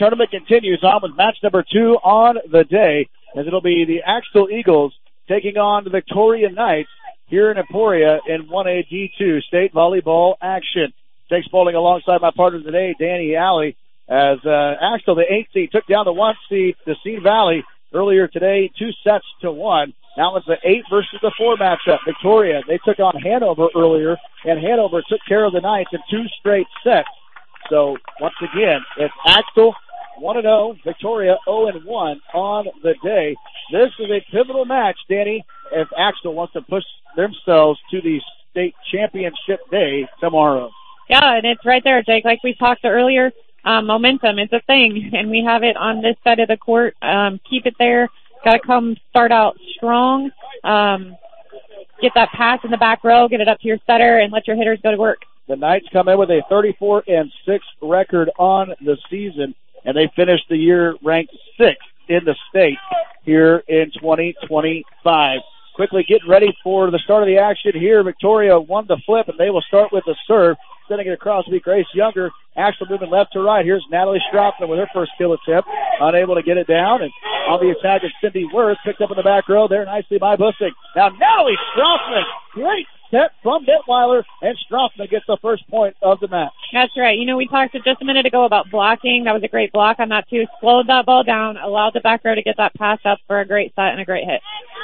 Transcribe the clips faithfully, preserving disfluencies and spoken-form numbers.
tournament continues on with match number two on the day, as it'll be the Axtell Eagles taking on the Victoria Knights here in Emporia in one A D two state volleyball action. Jake Spaulding alongside my partner today, Danny Alley, as uh, Axtell, the eight seed, took down the one seed, the Decene Valley, earlier today, two sets to one. Now it's the eight versus the four matchup. Victoria, they took on Hanover earlier, and Hanover took care of the Knights in two straight sets. So, once again, it's Axtell one and oh, Victoria oh and one on the day. This is a pivotal match, Danny, if Axtell wants to push themselves to the state championship day tomorrow. Yeah, and it's right there, Jake. Like we talked earlier, um, momentum, it's a thing, and we have it on this side of the court. Um, keep it there. Got to come start out strong. Um, get that pass in the back row, get it up to your setter, and let your hitters go to work. The Knights come in with a thirty-four and six record on the season, and they finished the year ranked sixth in the state here in twenty twenty-five. Quickly getting ready for the start of the action here. Victoria won the flip, and they will start with the serve. Sending it across to be Grace Younger. Axtell moving left to right. Here's Natalie Strothman with her first kill attempt. Unable to get it down. And on the attack is Cindy Worth. Picked up in the back row there nicely by Bussing. Now Natalie Strothman. Great set from Detweiler. And Strothman gets the first point of the match. That's right. You know, we talked just a minute ago about blocking. That was a great block on that too. Slowed that ball down. Allowed the back row to get that pass up for a great set and a great hit.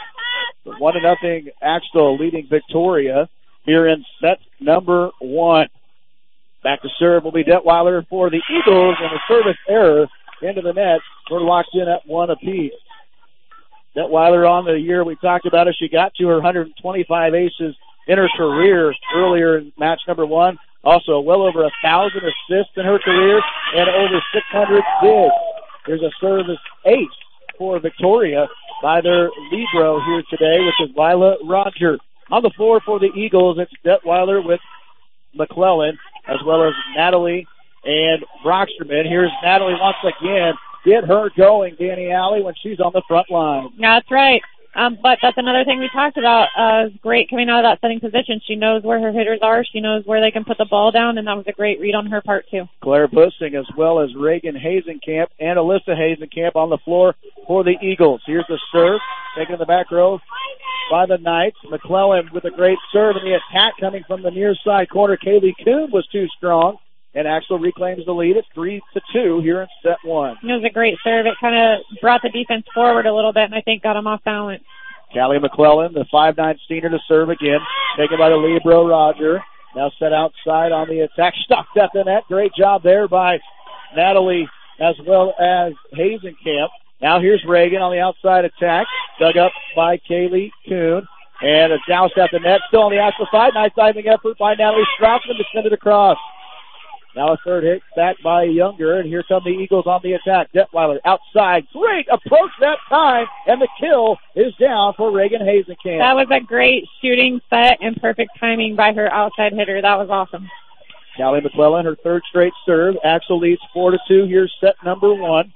So one to nothing Axtell leading Victoria here in set number one. Back to serve will be Detweiler for the Eagles, and a service error into the net. We're locked in at one apiece. Detweiler on the year we talked about it. She got to her one hundred twenty-five aces in her career earlier in match number one. Also, well over a thousand assists in her career and over six hundred digs. There's a service ace for Victoria by their libero here today, which is Lila Roger. On the floor for the Eagles, it's Detweiler with McClellan, as well as Natalie and Brocksterman. Here's Natalie once again. Get her going, Danny Alley, when she's on the front line. That's right. Um, but that's another thing we talked about. Uh, great coming out of that setting position. She knows where her hitters are. She knows where they can put the ball down, and that was a great read on her part, too. Claire Bussing, as well as Reagan Hazenkamp and Alyssa Hazenkamp on the floor for the Eagles. Here's the serve, taken in the back row by the Knights. McClellan with a great serve, and the attack coming from the near side corner. Kaylee Kuhn was too strong, and Axtell reclaims the lead. It's three to two here in set one. It was a great serve. It kind of brought the defense forward a little bit, and I think got them off balance. Callie McClellan, the five nine senior, to serve again. Taken by the libero, Roger. Now set outside on the attack. Stuck at the net. Great job there by Natalie as well as Hazenkamp. Now here's Reagan on the outside attack. Dug up by Kaylee Kuhn. And a douse at the net. Still on the Axtell side. Nice diving effort by Natalie Strothman to send it across. Now a third hit back by Younger, and here come the Eagles on the attack. Detweiler outside. Great approach that time, and the kill is down for Reagan Hazenkamp. That was a great shooting set and perfect timing by her outside hitter. That was awesome. Callie McClellan, her third straight serve. Axtell leads four to two. Here's set number one.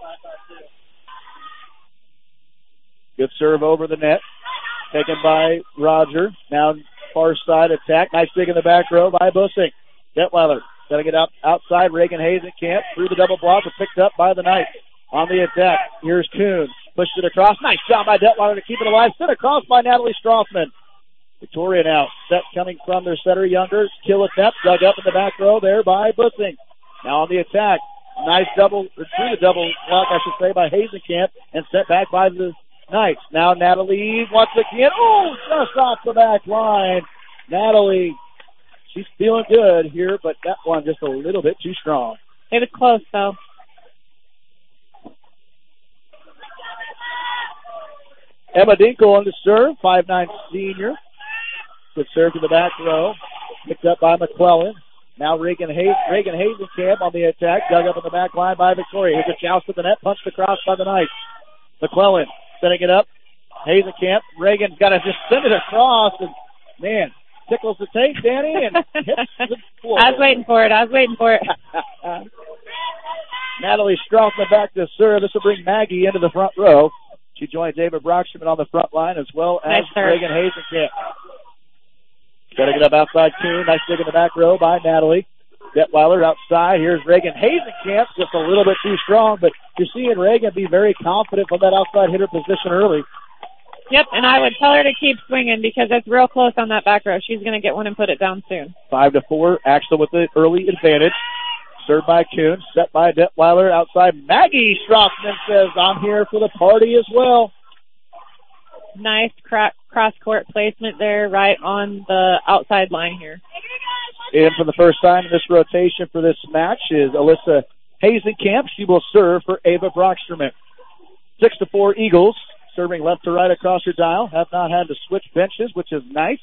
Good serve over the net. Taken by Roger. Now far side attack. Nice dig in the back row by Bussing. Detweiler setting it up outside. Reagan Hazenkamp through the double block, but picked up by the Knights. On the attack, here's Kuhn. Pushed it across. Nice job by Detweiler to keep it alive. Sent across by Natalie Strothman. Victoria now set coming from their setter Younger. Kill attempt dug up in the back row there by Bussing. Now on the attack. Nice double, or through the double block, I should say, by Hazenkamp, and set back by the Knights. Now Natalie once again. Oh, just off the back line. Natalie, she's feeling good here, but that one just a little bit too strong. It was close, though. Emma Dinkle on the serve, five nine senior. Good serve to the back row. Picked up by McClellan. Now Reagan, Hay- Reagan Hazenkamp on the attack. Dug up in the back line by Victoria. Here's a joust to the net. Punched across by the Knights. McClellan setting it up. Hazenkamp. Reagan's got to just send it across. And, man, tickles the tape, Danny, and hits the floor. I was waiting for it. I was waiting for it. Natalie Strothman back to serve. This will bring Maggie into the front row. She joined David Brocksterman on the front line as well as nice Reagan Hazenkamp. Setting it up outside Kuhn. Nice dig in the back row by Natalie. Detweiler outside. Here's Reagan Hazenkamp, just a little bit too strong, but you're seeing Reagan be very confident from that outside hitter position early. Yep, and I would tell her to keep swinging because it's real close on that back row. She's going to get one and put it down soon. Five to four, Axtell with the early advantage. Served by Kuhn, set by Detweiler outside. Maggie Strothman says, I'm here for the party as well. Nice cra- cross-court placement there right on the outside line here. In for the first time in this rotation for this match is Alyssa Hazenkamp. She will serve for Ava Brocksterman. Six to four Eagles, serving left to right across your dial. Have not had to switch benches, which is nice.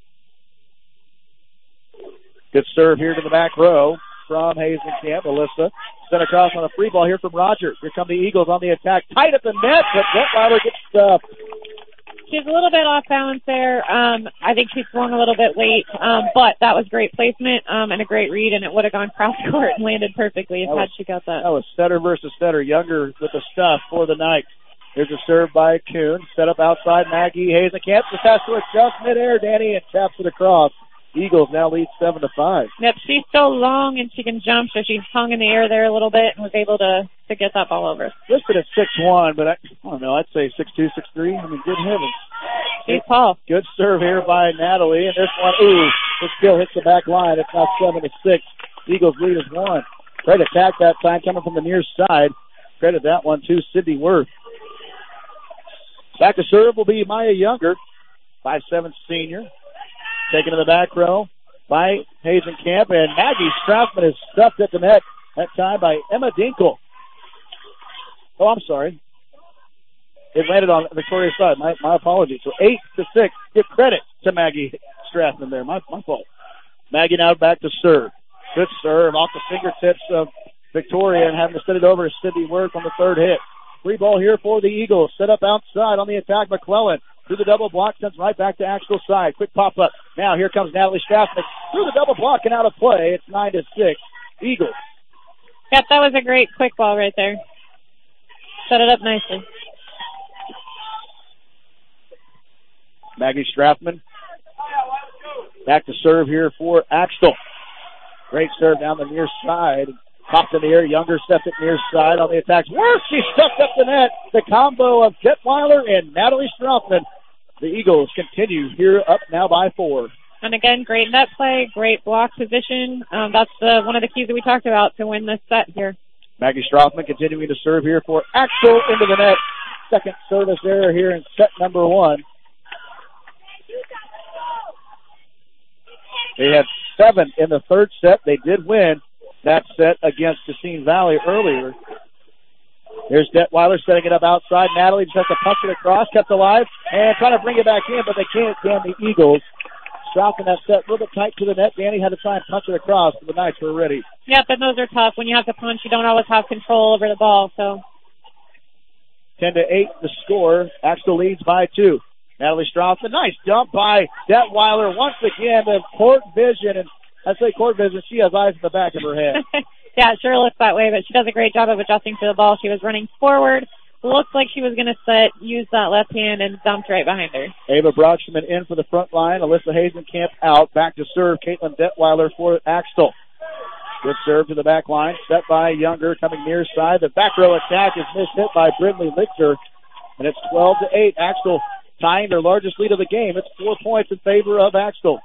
Good serve here to the back row from Hazenkamp. Alyssa sent across on a free ball here from Rogers. Here come the Eagles on the attack. Tight at the net, but Detweiler gets stuffed. She's a little bit off balance there. Um, I think she swung a little bit late, um, but that was great placement um, and a great read, and it would have gone cross court and landed perfectly if that had was, she got that. That was setter versus setter. Younger with the stuff for the night. Here's a serve by Kuhn. Set up outside Maggie Hazenkamp. Just has to adjust midair, Danny, and taps it across. Eagles now lead seven to five. Yep, she's so long and she can jump, so she hung in the air there a little bit and was able to, to get that ball over. Listed at six one, but I, I don't know, I'd say six two, six three. I mean, good heavens. She's tall. Good serve here by Natalie, and this one, ooh, it still hits the back line. It's now seven to six. Eagles lead is one. Great attack that time coming from the near side. Credit that one to Sydney Worth. Back to serve will be Maya Younger, five seven senior. Taken to the back row by Hazenkamp, and Maggie Strassman is stuffed at the net that time by Emma Dinkle. Oh, I'm sorry. It landed on Victoria's side. My, my apologies. So eight to six. Give credit to Maggie Strassman there. My, my fault. Maggie now back to serve. Good serve off the fingertips of Victoria and having to send it over to Sydney Worth on the third hit. Free ball here for the Eagles. Set up outside on the attack. McClellan through the double block, sends right back to Axtell side. Quick pop up. Now here comes Natalie Strassman through the double block and out of play. It's nine to six. Eagles. Yep, that was a great quick ball right there. Set it up nicely. Maggie Strathman back to serve here for Axtell. Great serve down the near side. Popped in the air. Younger stepped it near side on the attacks. Worse, she stuffed up the net. The combo of Detweiler and Natalie Strathman. The Eagles continue here up now by four. And again, great net play, great block position. Um, that's the, one of the keys that we talked about to win this set here. Maggie Strathman continuing to serve here for Axtell into the net. Second service error here in set number one. They had seven in the third set. They did win that set against Racine Valley earlier. Here's Detweiler setting it up outside. Natalie just has to punch it across, kept alive, and trying to bring it back in, but they can't. Can the Eagles. Stopping that set a little bit tight to the net. Danny had to try and punch it across, but the Knights were ready. Yep, and those are tough. When you have to punch, you don't always have control over the ball. So ten to eight the score. Axtell leads by two. Natalie Strathman, nice dump by Detweiler once again. The court vision, and I say court vision, she has eyes in the back of her head. Yeah, it sure looks that way, but she does a great job of adjusting to the ball. She was running forward. Looked like she was going to set, use that left hand, and dumped right behind her. Ava Brocksterman in for the front line. Alyssa Hazenkamp out. Back to serve. Caitlin Detweiler for Axtell. Good serve to the back line. Set by Younger coming near side. The back row attack is missed hit by Brindley Lichter. And it's twelve to eight. Axtell tying their largest lead of the game. It's four points in favor of Axtell.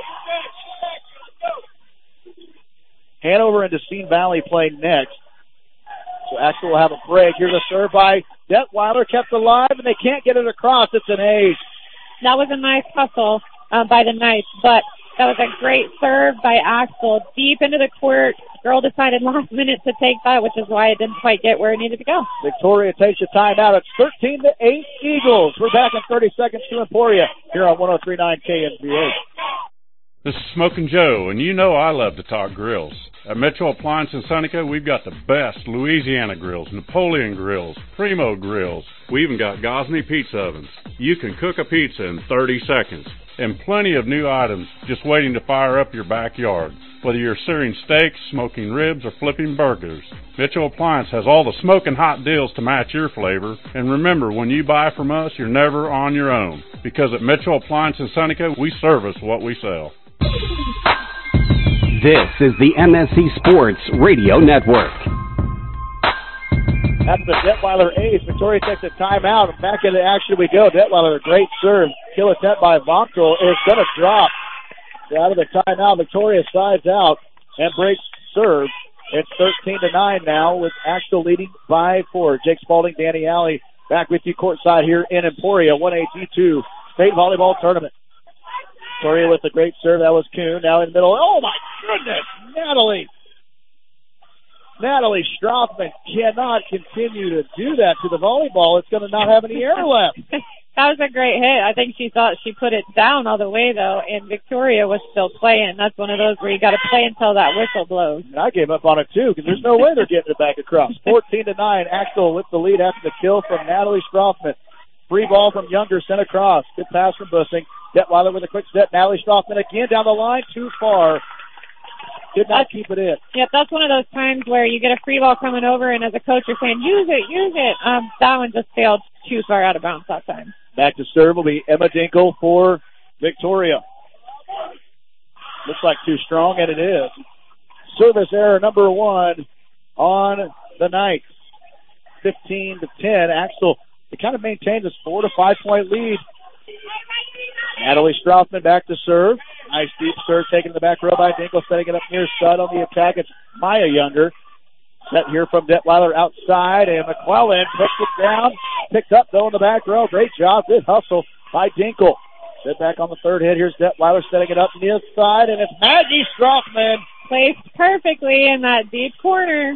Hanover and Racine Valley play next. So Axtell will have a break. Here's a serve by Detweiler, kept alive, and they can't get it across. It's an ace. That was a nice hustle uh, by the Knights, but that was a great serve by Axtell. Deep into the court. Girl decided last minute to take that, which is why it didn't quite get where it needed to go. Victoria takes a timeout. It's thirteen to eight Eagles. We're back in thirty seconds to Emporia here on one oh three point nine K N B A. This is Smokin' Joe, and you know I love to talk grills. At Metro Appliance in Seneca, we've got the best Louisiana grills, Napoleon grills, Primo grills. We even got Gosney pizza ovens. You can cook a pizza in thirty seconds. And plenty of new items just waiting to fire up your backyard. Whether you're searing steaks, smoking ribs, or flipping burgers, Mitchell Appliance has all the smoking hot deals to match your flavor. And remember, when you buy from us, you're never on your own. Because at Mitchell Appliance in Seneca, we service what we sell. This is the M S C Sports Radio Network. That's the Detweiler ace. Victoria takes a timeout. Back into action we go. Detweiler, a great serve. Kill attempt by Vonkel is going to drop. Out of the timeout, Victoria sides out and breaks serve. It's thirteen to nine now with Axtell leading by four. Jake Spalding, Danny Alley, back with you courtside here in Emporia. one A G two State Volleyball Tournament. Victoria with a great serve. That was Kuhn. Now in the middle. Oh, my goodness. Natalie. Natalie Strothman cannot continue to do that to the volleyball. It's going to not have any air left. That was a great hit. I think she thought she put it down all the way, though, and Victoria was still playing. That's one of those where you got to play until that whistle blows. And I gave up on it, too, because there's no way they're getting it back across. fourteen to nine, Axtell with the lead after the kill from Natalie Strothman. Free ball from Younger, sent across. Good pass from Bussing. Detweiler with a quick set. Natalie Strothman again down the line, too far. Did not that's, keep it in. Yep, that's one of those times where you get a free ball coming over, and as a coach, you're saying, use it, use it. Um, that one just sailed too far out of bounds that time. Back to serve will be Emma Dinkle for Victoria. Looks like too strong, and it is. Service error number one on the night. fifteen to ten. Axtell, it kind of maintains a four to five point lead. Natalie Strothman back to serve. Nice deep serve taken to the back row by Dinkle, setting it up near stud on the attack. It's Maya Younger. Set here from Detweiler outside, and McClellan puts it down. Picked up, though, in the back row. Great job. Good hustle by Dinkle. Set back on the third hit. Here's Detweiler setting it up near the side, and it's Maggie Strothman. Placed perfectly in that deep corner.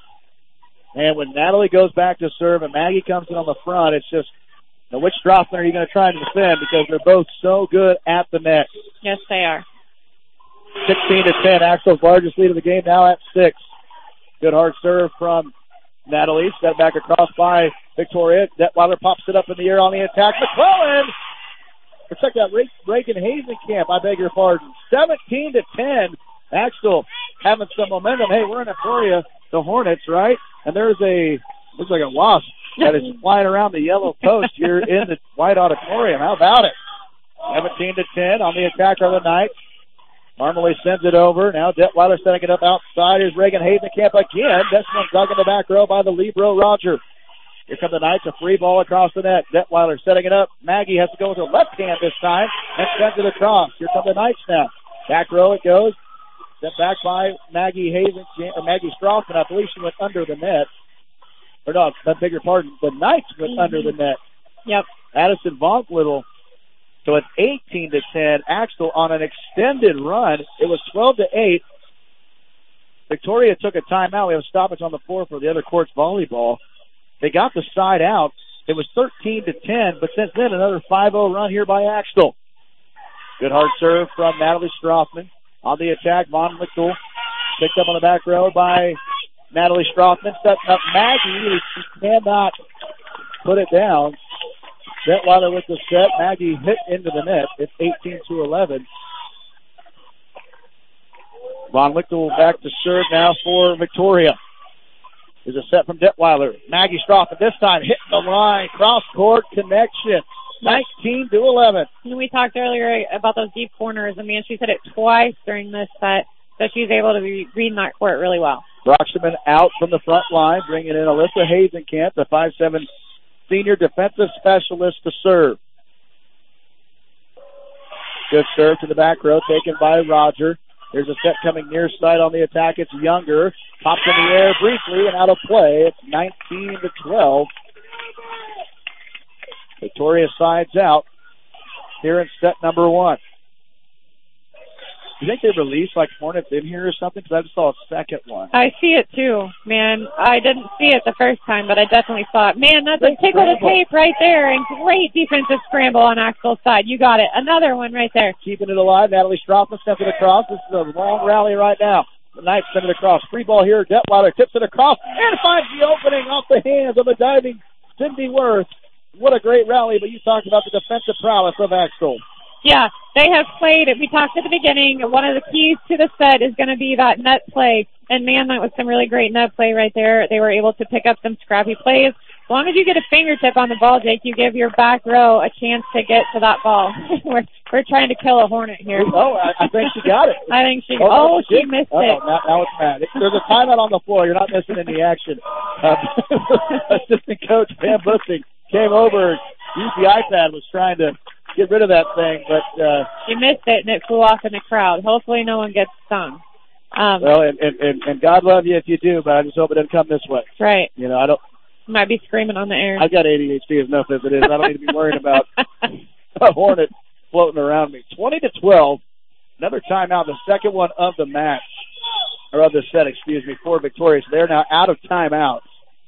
And when Natalie goes back to serve and Maggie comes in on the front, it's just, now, which Strothman are you going to try and defend? Because they're both so good at the net. Yes, they are. sixteen to ten. Axtell's largest lead of the game now at six. Good hard serve from Natalie. Set back across by Victoria. Detweiler pops it up in the air on the attack. McClellan! Check that. Reagan Hazenkamp, I beg your pardon. seventeen to ten. Axtell having some momentum. Hey, we're in Emporia, the Hornets, right? And there's a, looks like a wasp that is flying around the yellow post here in the white auditorium. How about it? seventeen to ten on the attack of the night. Marmaley sends it over. Now Detweiler setting it up outside. Here's Reagan Hazenkamp again. This one dug in the back row by the Libro Roger. Here come the Knights. A free ball across the net. Detweiler setting it up. Maggie has to go with her left hand this time and sends it across. Here come the Knights now. Back row it goes. Set back by Maggie Hazenkamp, or Maggie Strothman. I believe she went under the net. Or no, I beg your pardon. The Knights went mm-hmm. under the net. Yep. Addison Vonk Little. So it's eighteen to ten. Axtell on an extended run. It was twelve to eight. Victoria took a timeout. We have a stoppage on the floor for the other court's volleyball. They got the side out. It was thirteen to ten, but since then another five oh run here by Axtell. Good hard serve from Natalie Strothman. On the attack, Von Lichtel picked up on the back row by Natalie Strothman. Setting up Maggie. She cannot put it down. Detweiler with the set. Maggie hit into the net. It's eighteen to eleven. Von Lichtel back to serve now for Victoria. There's a set from Detweiler. Maggie Strothman this time hitting the line. Cross-court connection. nineteen to eleven. We talked earlier about those deep corners. I mean, she's hit it twice during this set, so she's able to be reading that court really well. Brocksterman out from the front line, bringing in Alyssa Hazenkamp, the five seven senior defensive specialist, to serve. Good serve to the back row, taken by Roger. There's a set coming near side on the attack. It's Younger. Pops in the air briefly and out of play. It's nineteen to twelve. Victoria sides out here in set number one. Do you think they released like Hornets in here or something? Because I just saw a second one. I see it too, man. I didn't see it the first time, but I definitely saw it. Man, that's great a tickle to tape right there, and great defensive scramble on Axtell's side. You got it. Another one right there. Keeping it alive. Natalie Strothman sends it across. This is a long rally right now. The Knights send it across. Free ball here. Detweiler tips it across and finds the opening off the hands of a diving Cindy Worth. What a great rally, but you talked about the defensive prowess of Axtell. Yeah, they have played, we talked at the beginning, one of the keys to the set is going to be that net play. And man, that was some really great net play right there. They were able to pick up some scrappy plays. As long as you get a fingertip on the ball, Jake, you give your back row a chance to get to that ball. we're we're trying to kill a hornet here. Oh, I, I think she got it. I think she. Oh, oh, she did. missed oh, it. Now, now it's Matt. There's a timeout on the floor. You're not missing any action. Uh, assistant coach Pam Bussing came over. Used the iPad. Was trying to get rid of that thing, but uh, she missed it and it flew off in the crowd. Hopefully, no one gets stung. Um, well, and, and and and God love you if you do, but I just hope it doesn't come this way. Right. You know, I don't. Might be screaming on the air. I've got A D H D enough as it is. I don't need to be worrying about a hornet floating around me. twenty to twelve. Another timeout, the second one of the match, or of the set, excuse me, for Victoria. So they're now out of timeouts.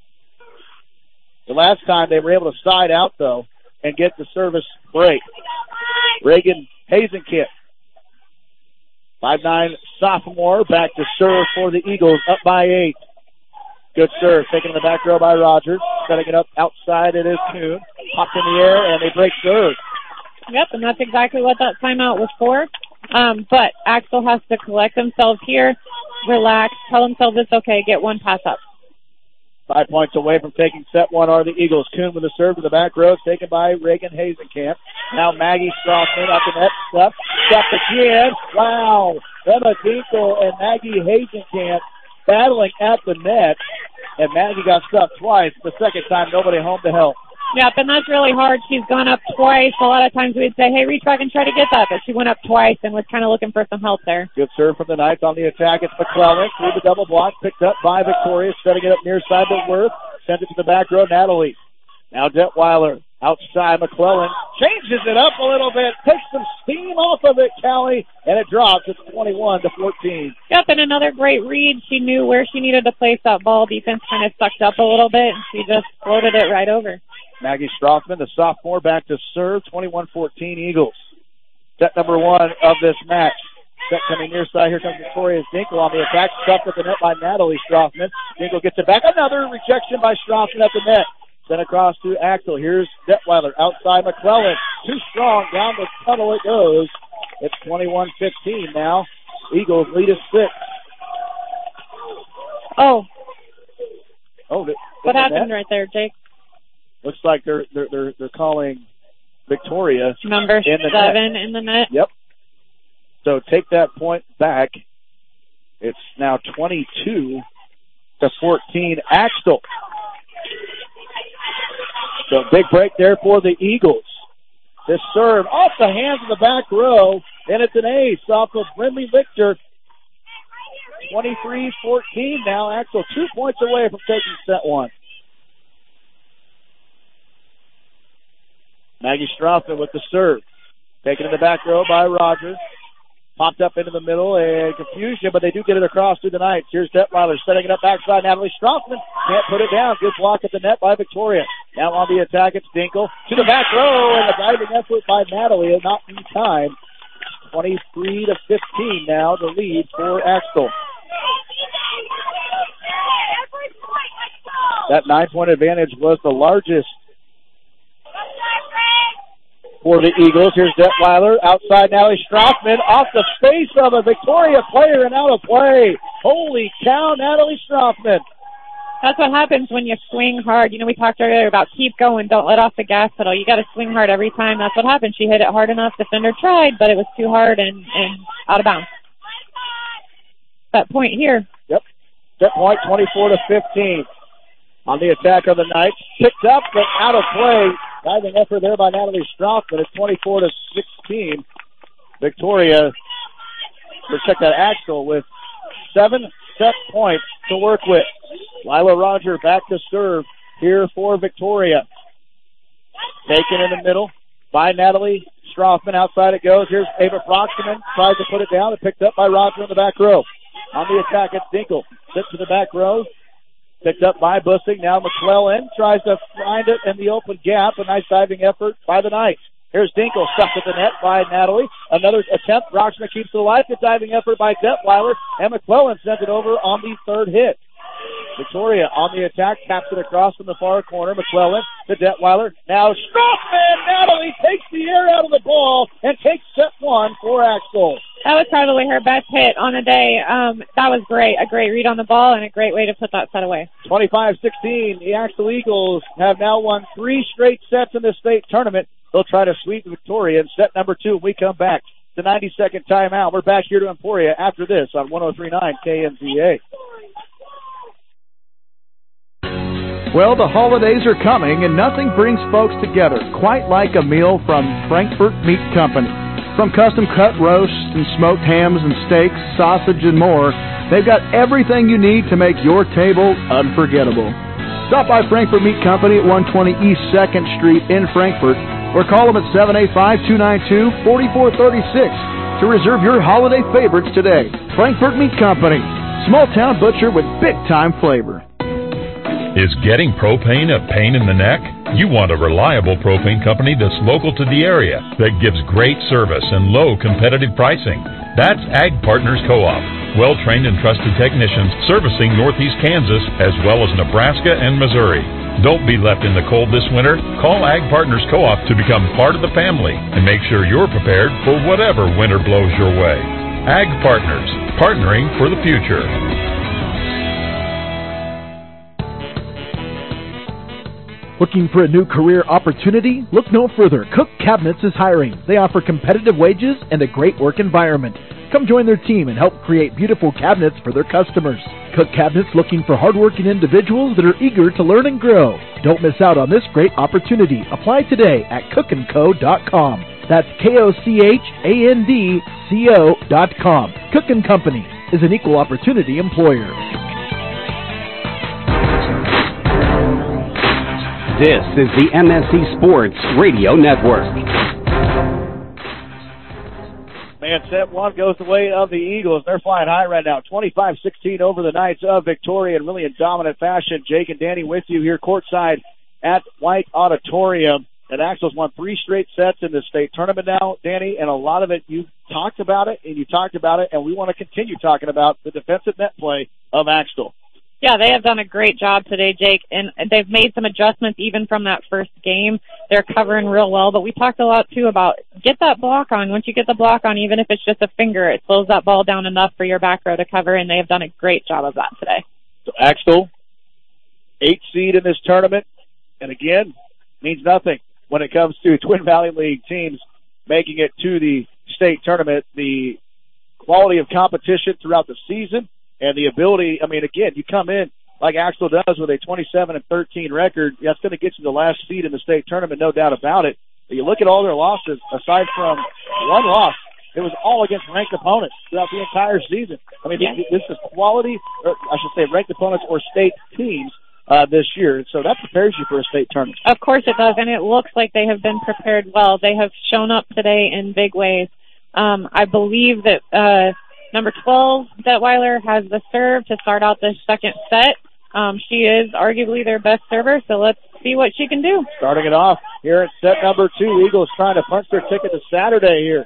The last time they were able to side out, though, and get the service break. Reagan Hazenkamp, five nine sophomore, back to serve for the Eagles, up by eight. Good serve, taken in the back row by Rogers. Setting it up outside, it is Kuhn. Popped in the air, and they break serve. Yep, and that's exactly what that timeout was for. Um, but Axel has to collect themselves here, relax, tell themselves it's okay, get one pass up. Five points away from taking set one are the Eagles. Kuhn with a serve to the back row, taken by Reagan Hazenkamp. Now Maggie Straussman up the net, step, step again. Wow, Emma Dinkle and Maggie Hazenkamp battling at the net, and Maggie got stuck twice. The second time, nobody home to help. Yep, and that's really hard. She's gone up twice. A lot of times we'd say, hey, reach back and try to get that, but she went up twice and was kind of looking for some help there. Good serve from the Knights on the attack. It's McClellan through the double block, picked up by Victoria, setting it up near side to Worth, sends it to the back row, Natalie. Now Detweiler outside McClellan, changes it up a little bit, takes some steam off of it, Callie, and it drops. It's twenty-one to fourteen. Yep, and another great read. She knew where she needed to place that ball. Defense kind of sucked up a little bit, and she just floated it right over. Maggie Straussman, the sophomore, back to serve, twenty-one fourteen Eagles. Set number one of this match. Set coming near side. Here comes Victoria Dinkle on the attack. Stuffed at the net by Natalie Straussman. Dinkle gets it back. Another rejection by Straussman at the net. Then across to Axel. Here's Detweiler outside McClellan. Too strong. Down the tunnel it goes. It's twenty-one fifteen now. Eagles lead us six. Oh. Oh, the, what happened right there, Jake? Looks like they're they're they're, they're calling Victoria number in the seven net. in the net. Yep. So take that point back. It's now twenty-two to fourteen. Axel. So big break there for the Eagles. This serve off the hands of the back row, and it's an ace off of Brinley Victor. twenty-three fourteen now. Axel two points away from taking set one. Maggie Straussman with the serve. Taken in the back row by Rogers. Popped up into the middle and confusion, but they do get it across through the Knights. Here's Detweiler setting it up backside. Natalie Straussman can't put it down. Good block at the net by Victoria. Now on the attack, it's Dinkle to the back row, and a diving effort by Natalie, and not in time. twenty-three to fifteen now, the lead for Axel. That nine-point advantage was the largest for the Eagles. Here's Detweiler outside Natalie Straussman off the face of a Victoria player and out of play. Holy cow, Natalie Straussman. That's what happens when you swing hard. You know, we talked earlier about keep going, don't let off the gas pedal. You got to swing hard every time. That's what happened. She hit it hard enough. Defender tried, but it was too hard and, and out of bounds. That point here. Yep. Set point twenty-four to fifteen. On the attack of the Knights. Picked up, but out of play. Diving effort there by Natalie Straussman. It's twenty-four to sixteen. Victoria, let's check that, Axel with seven set points to work with. Lila Roger back to serve here for Victoria. Taken in the middle by Natalie Straussman. Outside it goes. Here's Ava Froxman. Tries to put it down and picked up by Roger in the back row. On the attack, it's Dinkle. Sits to the back row. Picked up by Bussing. Now McClellan tries to find it in the open gap. A nice diving effort by the Knights. Here's Dinkle, stuck at the net by Natalie. Another attempt. Roxman keeps it alive. Good diving effort by Detweiler. And McClellan sends it over on the third hit. Victoria on the attack, taps it across from the far corner. McClellan to Detweiler. Now Straussman. Natalie takes the air out of the ball and takes set one for Axel. That was probably her best hit on the day. Um, that was great. A great read on the ball and a great way to put that set away. twenty-five sixteen. The Axtell Eagles have now won three straight sets in the state tournament. They'll try to sweep Victoria in set number two when we come back. The ninety-second timeout. We're back here to Emporia after this on one oh three point nine K N Z A. Well, the holidays are coming, and nothing brings folks together quite like a meal from Frankfort Meat Company. From custom-cut roasts and smoked hams and steaks, sausage, and more, they've got everything you need to make your table unforgettable. Stop by Frankfort Meat Company at one twenty East second Street in Frankfort, or call them at seven eight five, two nine two, four four three six to reserve your holiday favorites today. Frankfort Meat Company, small-town butcher with big-time flavor. Is getting propane a pain in the neck? You want a reliable propane company that's local to the area, that gives great service and low competitive pricing. That's Ag Partners Co-op. Well-trained and trusted technicians servicing northeast Kansas as well as Nebraska and Missouri. Don't be left in the cold this winter. Call Ag Partners Co-op to become part of the family and make sure you're prepared for whatever winter blows your way. Ag Partners, partnering for the future. Looking for a new career opportunity? Look no further. Cook Cabinets is hiring. They offer competitive wages and a great work environment. Come join their team and help create beautiful cabinets for their customers. Cook Cabinets looking for hardworking individuals that are eager to learn and grow. Don't miss out on this great opportunity. Apply today at cook and co dot com. That's K O C H A N D C O dot com. Cook and Company is an equal opportunity employer. This is the M S C Sports Radio Network. Man, set one goes the way of the Eagles. They're flying high right now. twenty-five sixteen over the Knights of Victoria in really in dominant fashion. Jake and Danny with you here courtside at White Auditorium. And Axtell's won three straight sets in the state tournament now, Danny, and a lot of it, you talked about it, and you talked about it, and we want to continue talking about the defensive net play of Axtell. Yeah, they have done a great job today, Jake, and they've made some adjustments even from that first game. They're covering real well, but we talked a lot, too, about get that block on. Once you get the block on, even if it's just a finger, it slows that ball down enough for your back row to cover, and they have done a great job of that today. So Axtell, eight seed in this tournament, and again, means nothing when it comes to Twin Valley League teams making it to the state tournament. The quality of competition throughout the season, and the ability, I mean, again, you come in like Axtell does with a twenty-seven and thirteen record, that's going to get you the last seed in the state tournament, no doubt about it. But you look at all their losses, aside from one loss, it was all against ranked opponents throughout the entire season. I mean, yeah. this is quality, or I should say ranked opponents or state teams uh, this year. So that prepares you for a state tournament. Of course it does, and it looks like they have been prepared well. They have shown up today in big ways. Um, I believe that uh, number twelve, Detweiler, has the serve to start out this second set. Um, she is arguably their best server, so let's see what she can do. Starting it off here at set number two, Eagles trying to punch their ticket to Saturday here.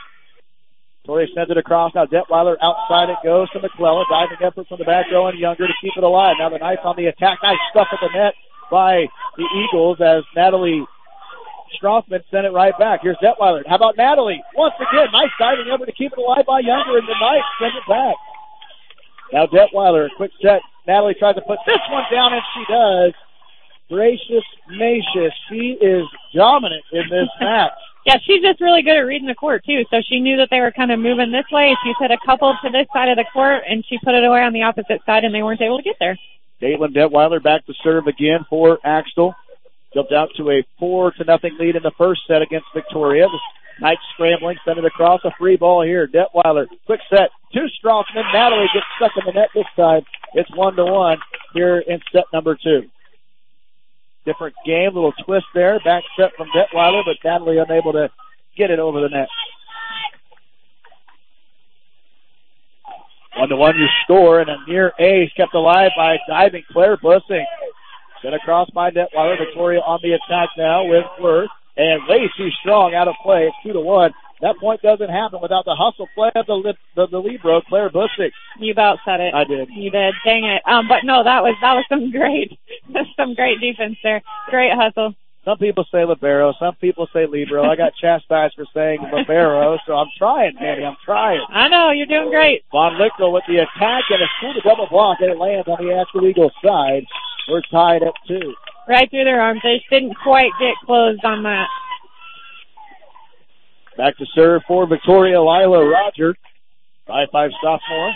Tori sends it across. Now Detweiler outside it goes to McClellan. Diving effort from the back row and Younger to keep it alive. Now the Knights on the attack. Nice stuff at the net by the Eagles as Natalie Strothman sent it right back. Here's Detweiler. How about Natalie? Once again, nice diving effort to keep it alive by Younger, and the Knights send it back. Now Detweiler, a quick set. Natalie tries to put this one down, and she does. Gracious Macious, she is dominant in this match. Yeah, she's just really good at reading the court, too. So she knew that they were kind of moving this way. She's hit a couple to this side of the court, and she put it away on the opposite side, and they weren't able to get there. Caitlin Detweiler back to serve again for Axtell. Jumped out to a four to nothing lead in the first set against Victoria. The Knights scrambling, send it across, a free ball here. Detweiler, quick set, two Strothman. Natalie gets stuck in the net this time. It's one to one here in set number two. Different game, little twist there. Back set from Detweiler, but Natalie unable to get it over the net. One to one your score, and a near ace kept alive by diving Claire Bussing. Sent across by Detweiler. Victoria on the attack now with Worth. And Lacey Strong out of play. It's two to one. That point doesn't happen without the hustle play of the the, the libero, Claire Bussick. You about said it. I did. You did. Dang it. Um, but no, that was that was some great, some great defense there. Great hustle. Some people say libero. Some people say libero. I got chastised for saying libero, so I'm trying, Manny. I'm trying. I know. You're doing great. Von Lichtel with the attack and a scoop, a double block, and it lands on the Asheville Eagles side. We're tied at two. Right through their arms. They didn't quite get closed on that. Back to serve for Victoria, Lila Roger, five five sophomore.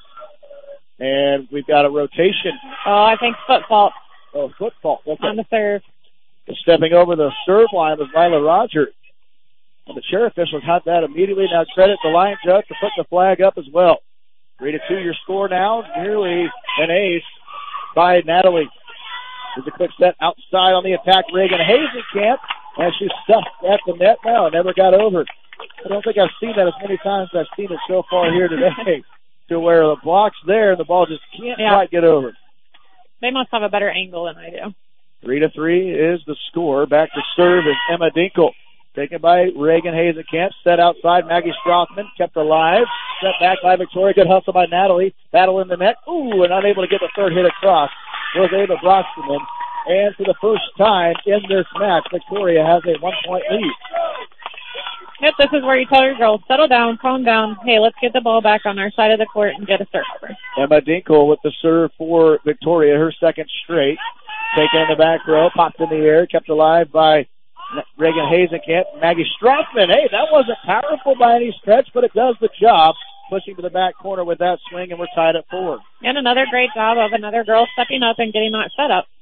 And we've got a rotation. Oh, I think foot fault. Oh, foot fault. Okay. On the serve. Stepping over the serve line was Lila Roger. And the chair officials had that immediately. Now credit the line judge to put the flag up as well. Three to two your score now. Nearly an ace by Natalie. There's a quick set outside on the attack. Reagan Hazenkamp. And she's stuck at the net now. Never got over. I don't think I've seen that as many times as I've seen it so far here today. To where the block's there and the ball just can't yeah. quite get over. They must have a better angle than I do. Three to three is the score. Back to serve is Emma Dinkle. Taken by Reagan Hazenkamp. Set outside. Maggie Strothman kept alive. Set back by Victoria. Good hustle by Natalie. Battle in the net. Ooh, and unable to get the third hit across. Was Ava Broxman. And for the first time in this match, Victoria has a one-point lead. Yep, this is where you tell your girls, settle down, calm down. Hey, let's get the ball back on our side of the court and get a serve over. Emma Dinkle with the serve for Victoria, her second straight. Taken in the back row, popped in the air, kept alive by Reagan Hazenkamp. Maggie Strothman, hey, that wasn't powerful by any stretch, but it does the job. Pushing to the back corner with that swing, and we're tied at four. And another great job of another girl stepping up and getting that set up.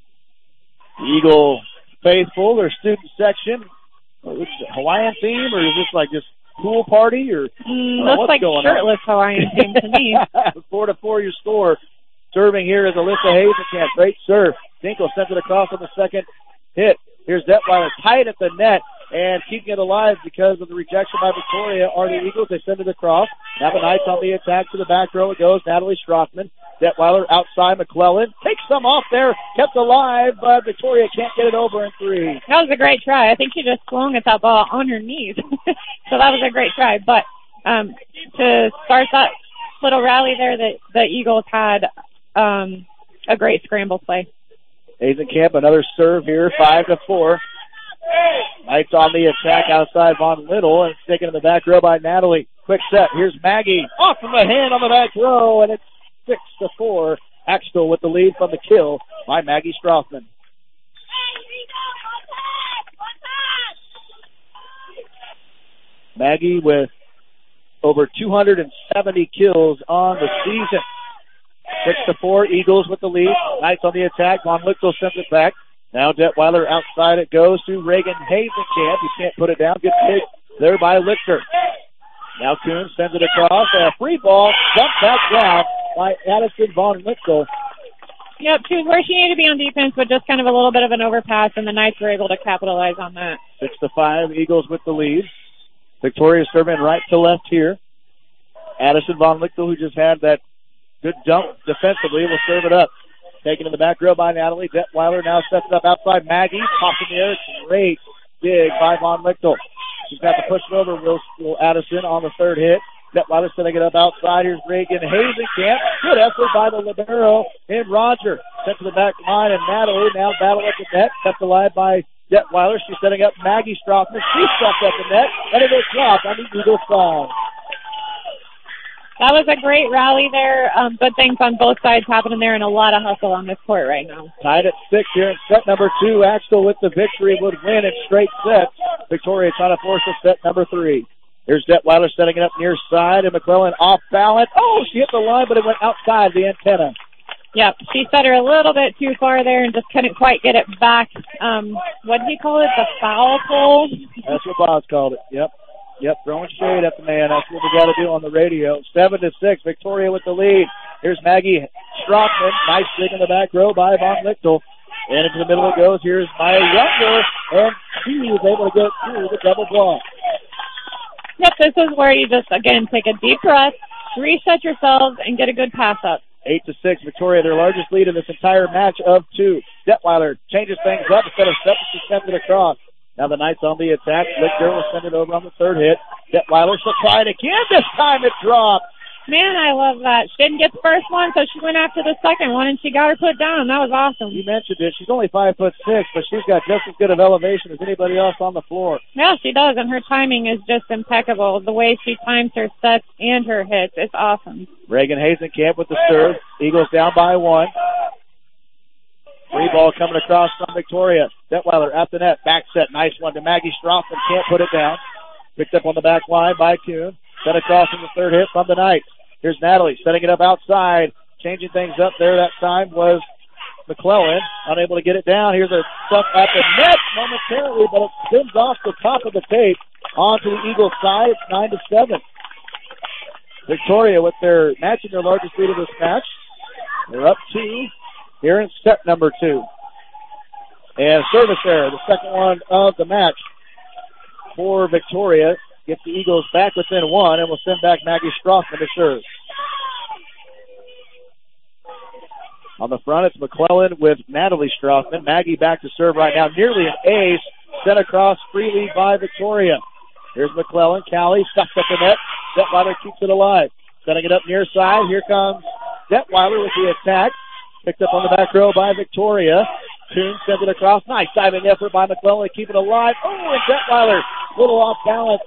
Eagle faithful, their student section. Oh, is it Hawaiian theme, or is this like just pool party, or mm, oh, looks like shirtless on? Hawaiian theme to me. Four to four, your score. Serving here is Alyssa Hazenkamp. Great serve. Dinkle sends it across on the second hit. Here's Detweiler tight at the net and keeping it alive because of the rejection by Victoria are the Eagles. They send it across. Now the Knights on the attack to the back row. It goes Natalie Strothman. Detweiler outside McClellan. Takes some off there. Kept alive, but Victoria can't get it over in three. That was a great try. I think she just swung at that ball on her knees. So that was a great try. But um, to start that little rally there, that the Eagles had um, a great scramble play. Hazenkamp, another serve here, five to four. Knights on the attack outside Von Little, and it's taken in the back row by Natalie. Quick set. Here's Maggie off from the hand on the back row, and it's six to four. Axtell with the lead from the kill by Maggie Strothman. Maggie with over two hundred seventy kills on the season. Six to four, Eagles with the lead. Knights on the attack. Von Lichtel sends it back. Now Detweiler outside it goes to Reagan Hazenkamp. You can't put it down. Good pick there by Lichter. Now Kuhn sends it across. A free ball dumped back down by Addison Von Lichtel. Yep, she was where she needed to be on defense, but just kind of a little bit of an overpass, and the Knights were able to capitalize on that. Six to five, Eagles with the lead. Victoria serving right to left here. Addison Von Lichtel, who just had that good dump defensively, will serve it up. Taken in the back row by Natalie. Detweiler now sets it up outside Maggie. Pops in the air. Great dig by Von Lichtel. She's got to push it over Will, Will Addison on the third hit. Detweiler setting it up outside. Here's Reagan Hazenkamp. Good effort by the libero in Roger. Sent to the back line, and Natalie now battle at the net. Kept alive by Detweiler. She's setting up Maggie Strothman. She stepped at the net, and it is dropped on the Eagle side. That was a great rally there. Um, good things on both sides happening there, and a lot of hustle on this court right now. Tied at six here in set number two. Axtell with the victory would win in straight sets. Victoria trying to force a set number three. Here's Detweiler setting it up near side, and McClellan off balance. Oh, she hit the line, but it went outside the antenna. Yep, she set her a little bit too far there and just couldn't quite get it back. Um, what did he call it? The foul pole? That's what Boz called it. Yep. Yep, throwing shade at the man. That's what we got to do on the radio. Seven to six, Victoria with the lead. Here's Maggie Strothman. Nice dig in the back row by Von Lichtel. And into the middle it goes. Here's Maya Younger, and she was able to get through the double block. Yep, this is where you just, again, take a deep breath, reset yourselves, and get a good pass up. Eight to six, Victoria, their largest lead in this entire match of two. Detweiler changes things up instead of stepping, she sends it across. Now the Knights on the attack. Lichter will send it over on the third hit. Detweiler will try it again. This time it dropped. Man, I love that. She didn't get the first one, so she went after the second one, and she got her put down. That was awesome. You mentioned it. She's only five foot six, but she's got just as good of elevation as anybody else on the floor. Yeah, she does, and her timing is just impeccable. The way she times her sets and her hits, it's awesome. Reagan Hazenkamp with the serve. Eagles down by one. Free ball coming across from Victoria. Detweiler at the net. Back set. Nice one to Maggie Strothman. Can't put it down. Picked up on the back line by Kuhn. Set across in the third hit from the Knights. Here's Natalie setting it up outside. Changing things up there that time was McClellan. Unable to get it down. Here's a stuff at the net momentarily, but it spins off the top of the tape onto the Eagles side. It's nine to seven. Victoria with their matching their largest lead of this match. They're up two here in set number two. And service error, the second one of the match for Victoria. Gets the Eagles back within one, and will send back Maggie Strothman to serve. On the front, it's McClellan with Natalie Strothman. Maggie back to serve right now. Nearly an ace. Sent across freely by Victoria. Here's McClellan. Callie stuck at the net. Detweiler keeps it alive. Setting it up near side. Here comes Detweiler with the attack. Picked up on the back row by Victoria. Toon sends it across. Nice diving effort by McClellan to keep it alive. Oh, and Detweiler a little off balance.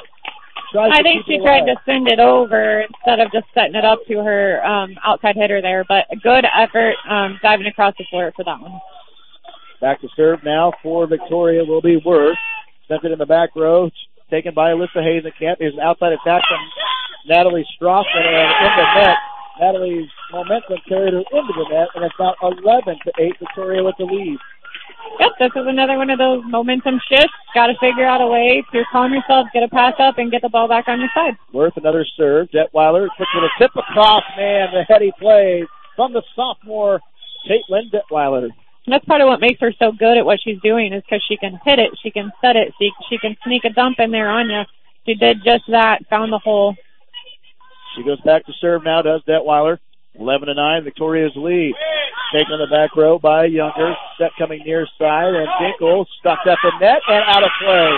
I think she tried to send it over instead of just setting it up to her um, outside hitter there, but a good effort um, diving across the floor for that one. Back to serve now for Victoria will be Worth. Sent it in the back row, taken by Alyssa Hazenkamp. Here's an outside attack from Natalie Strothman, and in the net. Natalie's momentum carried her into the net, and it's now eleven to eight. Victoria with the lead. Yep, this is another one of those momentum shifts. Got to figure out a way to calm yourself, get a pass up, and get the ball back on your side. Worth another serve. Detweiler quick with a tip across, man. The heady play from the sophomore, Caitlin Detweiler. That's part of what makes her so good at what she's doing is because she can hit it, she can set it, she, she can sneak a dump in there on you. She did just that, found the hole. She goes back to serve now, does Detweiler. eleven to nine, Victoria's lead. Taken on the back row by Younger. Set coming near side, and Dinkle stuck at the net and out of play.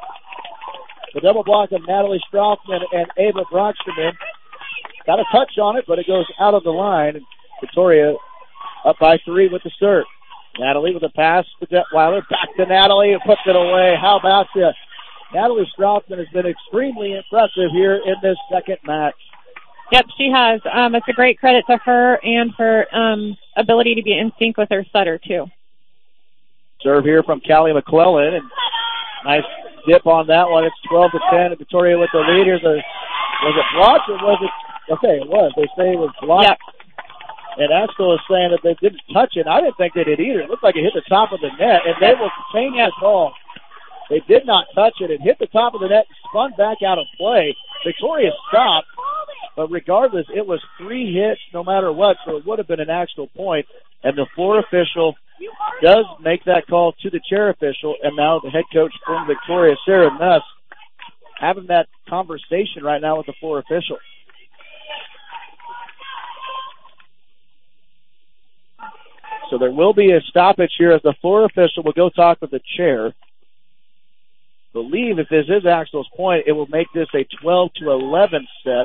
The double block of Natalie Strothman and Ava Brocksterman. Got a touch on it, but it goes out of the line. Victoria up by three with the serve. Natalie with a pass to Detweiler. Back to Natalie and puts it away. How about you? Natalie Strothman has been extremely impressive here in this second match. Yep, she has. Um, it's a great credit to her and her um, ability to be in sync with her setter, too. Serve here from Callie McClellan, and nice dip on that one. It's twelve to ten, and Victoria with the lead. Here's a, was it blocked or was it? Okay, it was. They say it was blocked. Yep. And Axel is saying that they didn't touch it. I didn't think they did either. It looked like it hit the top of the net, and they will change the call. They did not touch it. It hit the top of the net, spun back out of play. Victoria stopped. But regardless, it was three hits no matter what, so it would have been an actual point. And the floor official does make that call to the chair official, and now the head coach from Victoria, Sarah Nuss, having that conversation right now with the floor official. So there will be a stoppage here as the floor official will go talk with the chair. Believe if this is Axel's point, it will make this a twelve to eleven set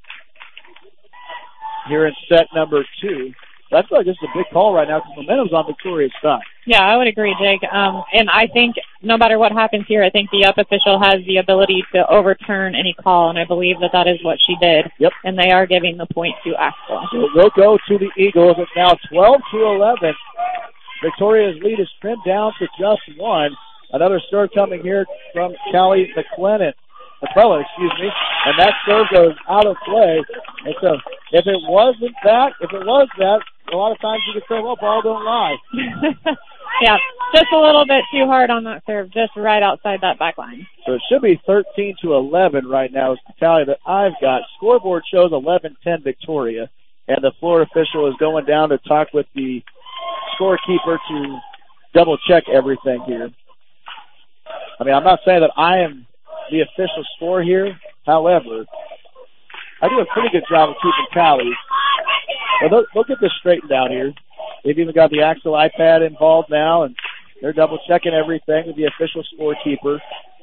here in set number two. So I feel like this is a big call right now because momentum's on Victoria's side. Yeah, I would agree, Jake. Um, and I think no matter what happens here, I think the up official has the ability to overturn any call, and I believe that that is what she did. Yep. And they are giving the point to Axel. So we'll go to the Eagles. It's now twelve to eleven. Victoria's lead is trimmed down to just one. Another serve coming here from Callie McClellan. McClellan, excuse me. And that serve goes out of play. And so if it wasn't that, if it was that, a lot of times you can say, well, ball don't lie. Yeah, just a little bit too hard on that serve, just right outside that back line. So it should be thirteen to eleven right now is the tally that I've got. Scoreboard shows eleven ten Victoria. And the floor official is going down to talk with the scorekeeper to double check everything here. I mean, I'm not saying that I am the official score here. However, I do a pretty good job of keeping tallies. But they'll, they'll get this straightened out here. They've even got the Axel iPad involved now, and they're double-checking everything with the official scorekeeper.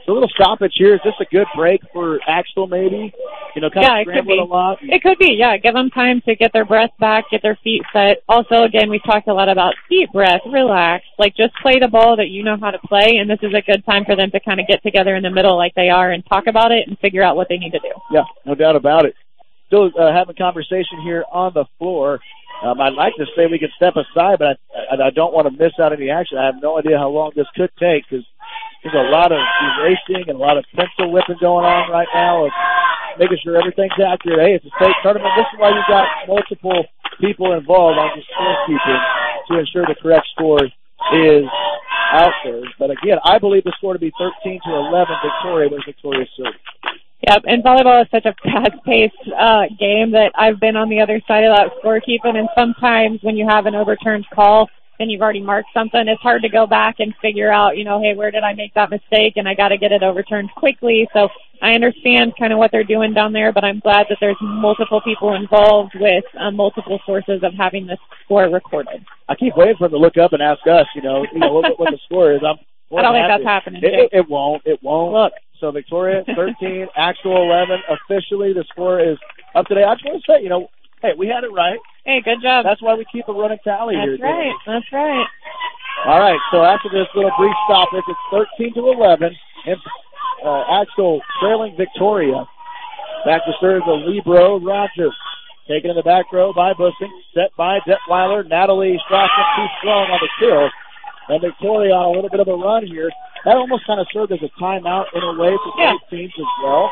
So a little stoppage here. Is this a good break for Axtell maybe? You know, kind Yeah, of it could scrambling be. a lot. It could be, yeah. Give them time to get their breath back, get their feet set. Also, again, we talked a lot about deep breath, relax. Like, just play the ball that you know how to play, and this is a good time for them to kind of get together in the middle like they are and talk about it and figure out what they need to do. Yeah, no doubt about it. Still uh, having a conversation here on the floor. Um, I'd like to say we could step aside, but I, I, I don't want to miss out any action. I have no idea how long this could take because there's a lot of erasing and a lot of pencil whipping going on right now of making sure everything's accurate. Hey, it's a state tournament. This is why you've got multiple people involved on the scorekeeping to ensure the correct score is out there. But again, I believe the score to be thirteen to eleven. Victoria was victorious serve. Yep, and volleyball is such a fast-paced uh, game that I've been on the other side of that scorekeeping, and sometimes when you have an overturned call and you've already marked something, it's hard to go back and figure out, you know, hey, where did I make that mistake, and I got to get it overturned quickly. So I understand kind of what they're doing down there, but I'm glad that there's multiple people involved with uh, multiple sources of having this score recorded. I keep waiting for them to look up and ask us, you know, you know what, what the score is. I'm I don't think that's happening. It, it, it won't. It won't. Look. So Victoria thirteen, Axtell eleven. Officially, the score is up today. I just want to say, you know, hey, we had it right. Hey, good job. That's why we keep a running tally That's here. That's right. That's right. All right. So after this little brief stoppage, it's thirteen to eleven, and uh, Axtell trailing Victoria. Back to serve the Libro Rogers. Taken in the back row by Bussing. Set by Detweiler. Natalie Straussman too strong on the kill. And Victoria on a little bit of a run here. That almost kind of served as a timeout in a way for yeah. both teams as well.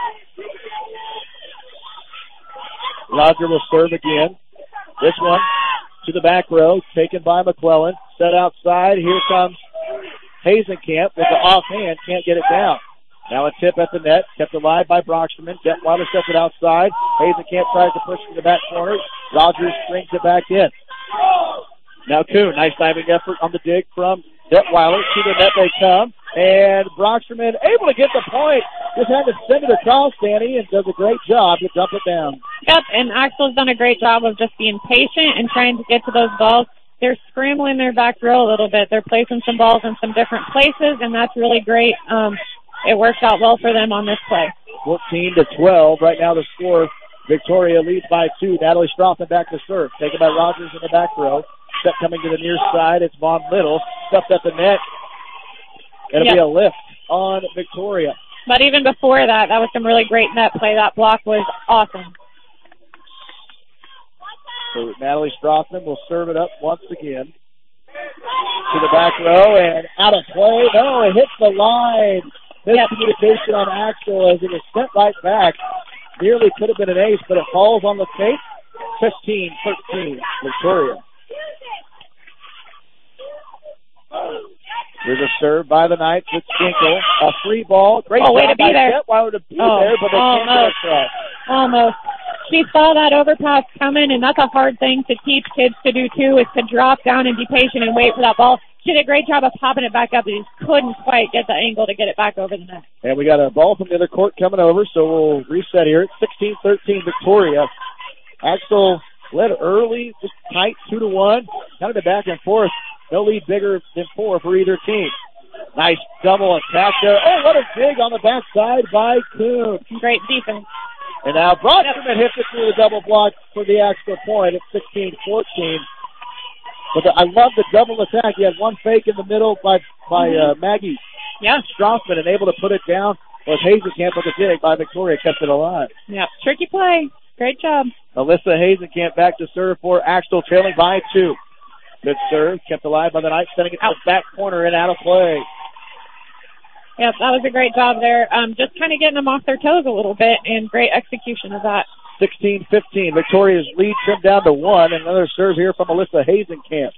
Roger will serve again. This one to the back row, taken by McClellan. Set outside. Here comes Hazenkamp with the offhand. Can't get it down. Now a tip at the net, kept alive by Brocksterman. Detweiler sets it outside. Hazenkamp tries to push to the back corner. Rogers brings it back in. Now Kuhn, nice diving effort on the dig from Detweiler. To the net they come. And Brocksterman able to get the point. Just had to send it across, Danny, and does a great job to dump it down. Yep, and Axel's done a great job of just being patient and trying to get to those balls. They're scrambling their back row a little bit. They're placing some balls in some different places, and that's really great. Um, it worked out well for them on this play. fourteen to twelve. Right now the score, Victoria leads by two. Natalie Straughman back to serve. Taken by Rogers in the back row. Step coming to the near side. It's Vaughn Little. Stuffed at the net. It'll yep. be a lift on Victoria. But even before that, that was some really great net play. That block was awesome. So Natalie Straughman will serve it up once again. To the back row and out of play. No, it hits the line. Miscommunication yep. on Axel as it was sent right back. Nearly could have been an ace, but it falls on the tape. fifteen thirteen, Victoria. There's a serve by the Knights with Skinkle. A free ball. Great oh, way job to be there. Detweiler to be oh, there, but they almost. can't get across. Almost. She saw that overpass coming, and that's a hard thing to teach kids to do, too, is to drop down and be patient and wait for that ball. She did a great job of popping it back up, and just couldn't quite get the angle to get it back over the net. And we got a ball from the other court coming over, so we'll reset here. It's sixteen thirteen Victoria. Axel led early, just tight, two to one. Kind of the back and forth. No lead bigger than four for either team. Nice double attack there. Oh, what a dig on the backside by Kuhn. Great defense. And now Brocksterman hits it through the double block for the Axel point at sixteen fourteen. But the, I love the double attack. He had one fake in the middle by by uh, Maggie yeah. Straughman and able to put it down. Was Hazenkamp with the dig by Victoria, kept it alive. Yeah, tricky play. Great job. Alyssa Hazenkamp back to serve for Axel, trailing by two. Good serve, kept alive by the Knights, sending it to the back corner and out of play. Yep, that was a great job there. Um, just kind of getting them off their toes a little bit, and great execution of that. sixteen fifteen. Victoria's lead trimmed down to one. Another serve here from Alyssa Hazenkamp.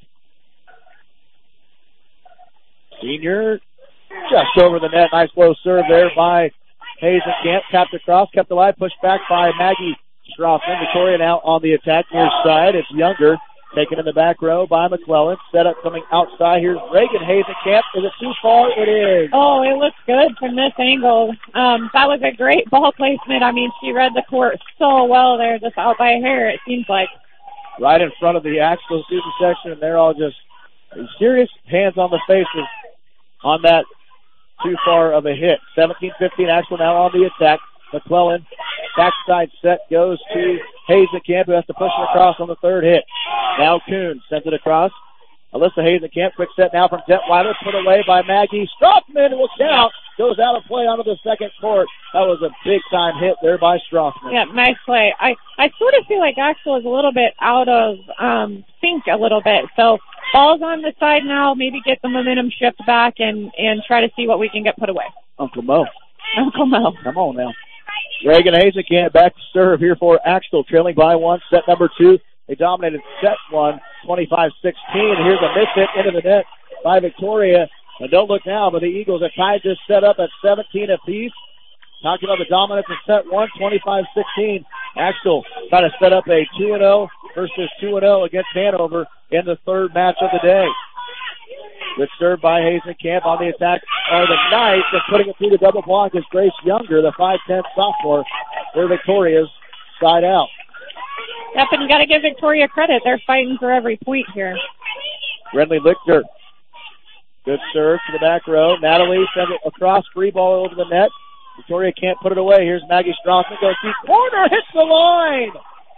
Senior just over the net. Nice low serve there by Hazenkamp. Tapped across, kept alive, pushed back by Maggie Straughman. Victoria now on the attack near side. It's Younger. Taken in the back row by McClellan. Set up coming outside. Here's Reagan Hazenkamp. Is it too far? It is. Oh, it looks good from this angle. Um, that was a great ball placement. I mean, she read the court so well there, just out by a hair, it seems like. Right in front of the Axel student section, and they're all just serious hands on the faces on that too far of a hit. seventeen fifteen, Axel now on the attack. McClellan, backside set goes to Hazenkamp, who has to push it across on the third hit. Now Kuhn sends it across. Alyssa Hazenkamp, quick set now from Detweiler, put away by Maggie Strothman, will count, goes out of play onto the second court. That was a big-time hit there by Strothman. Yeah, nice play. I, I sort of feel like Axel is a little bit out of um, sync a little bit. So ball's on the side now, maybe get the momentum shift back and, and try to see what we can get put away. Uncle Mo. Uncle Mo. Come on now. Reagan Hazenkamp back to serve here for Axel, trailing by one, set number two. They dominated set one, twenty-five sixteen. Here's a miss hit into the net by Victoria. And don't look now, but the Eagles have tied this set up at seventeen apiece. Talking about the dominance in set one, twenty-five sixteen. Axel trying to set up a two and oh versus two and oh against Hanover in the third match of the day. Good serve by Hazenkamp on the attack are the Knights, and putting it through the double block is Grace Younger, the five ten sophomore for Victoria's side out. Yep, and you got to give Victoria credit. They're fighting for every point here. Brentley Lichter. Good serve to the back row. Natalie sends it across, free ball over the net. Victoria can't put it away. Here's Maggie Strothman. Goes deep corner, hits the line.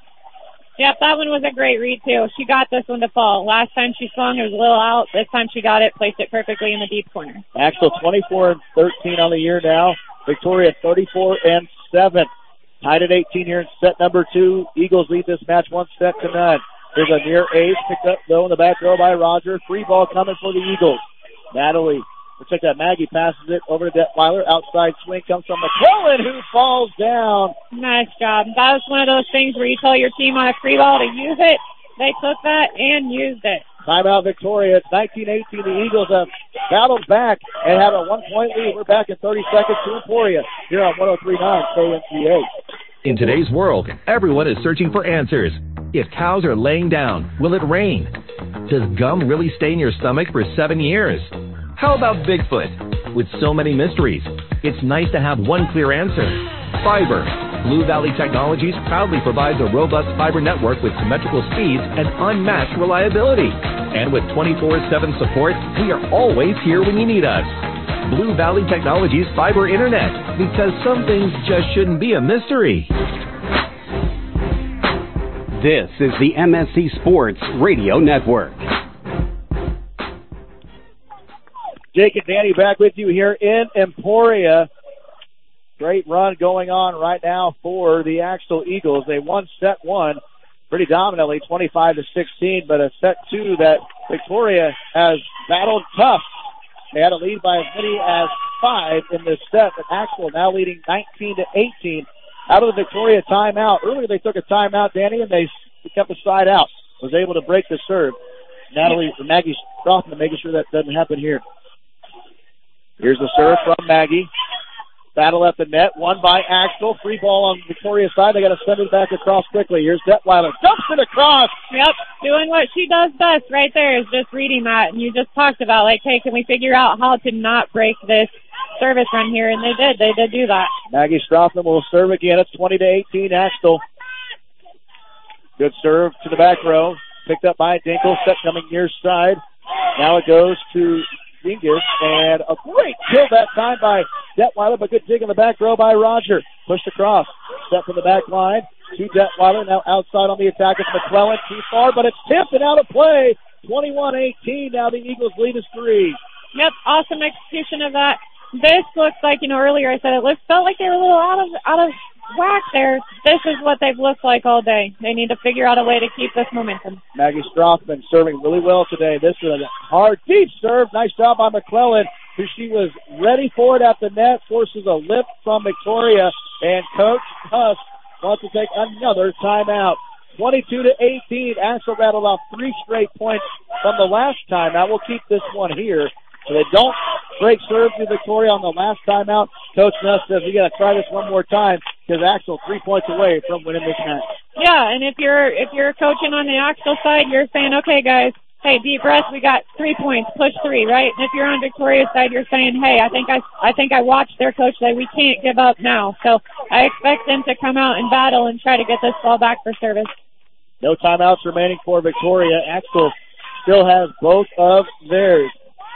Yep, that one was a great read, too. She got this one to fall. Last time she swung, it was a little out. This time she got it, placed it perfectly in the deep corner. Axel twenty-four and thirteen on the year now. Victoria thirty-four and seven. Tied at eighteen here in set number two. Eagles lead this match one set to none. There's a near ace picked up, though, in the back row by Roger. Free ball coming for the Eagles. Natalie, looks like that Maggie passes it over to Detweiler. Outside swing comes from McClellan, who falls down. Nice job. That was one of those things where you tell your team on a free ball to use it. They took that and used it. Timeout Victoria. It's nineteen eighteen. The Eagles have battled back and have a one-point lead. We're back in thirty seconds to Emporia here on one oh three point nine K N C A. In today's world, everyone is searching for answers. If cows are laying down, will it rain? Does gum really stay in your stomach for seven years? How about Bigfoot? With so many mysteries, it's nice to have one clear answer. Fiber. Blue Valley Technologies proudly provides a robust fiber network with symmetrical speeds and unmatched reliability. And with twenty-four seven support, we are always here when you need us. Blue Valley Technologies Fiber Internet, because some things just shouldn't be a mystery. This is the M S C Sports Radio Network. Jake and Danny back with you here in Emporia. Great run going on right now for the Axel Eagles. They won set one pretty dominantly, twenty-five to sixteen, but a set two that Victoria has battled tough. They had a lead by as many as five in this set, but Axel now leading nineteen to eighteen. Out of the Victoria timeout. Earlier they took a timeout, Danny, and they kept the side out. Was able to break the serve. Natalie, Maggie Strothman making sure that doesn't happen here. Here's the serve from Maggie. Battle at the net, won by Axel. Free ball on Victoria's side. They got to send it back across quickly. Here's Detweiler. Dumps it across. Yep, doing what she does best right there is just reading that. And you just talked about, like, hey, can we figure out how to not break this service run here? And they did. They did do that. Maggie Strothman will serve again. It's twenty to eighteen, Axel. Good serve to the back row. Picked up by Dinkle. Set coming near side. Now it goes to Dingus, and a great kill that time by Detweiler, but good dig in the back row by Roger. Pushed across, set from the back line to Detweiler, now outside on the attack. It's McClellan, too far, but it's tipped and out of play. twenty-one eighteen, now the Eagles lead is three. Yep, awesome execution of that. This looks like, you know, earlier I said it looks, felt like they were a little out of, out of whack there. This is what they've looked like all day. They need to figure out a way to keep this momentum. Maggie Strothman serving really well today. This is a hard, deep serve. Nice job by McClellan, who she was ready for it at the net. Forces a lift from Victoria, and Coach Huss wants to take another timeout. twenty-two to eighteen. Axel rattled off three straight points from the last timeout. We'll keep this one here. So they don't break serve to Victoria on the last timeout. Coach Nuss says we got to try this one more time because Axel three points away from winning this match. Yeah, and if you're if you're coaching on the Axel side, you're saying, okay, guys, hey, deep breath, we got three points, push three, right? And if you're on Victoria's side, you're saying, hey, I think I I think I watched their coach say we can't give up now. So I expect them to come out and battle and try to get this ball back for service. No timeouts remaining for Victoria. Axel still has both of theirs.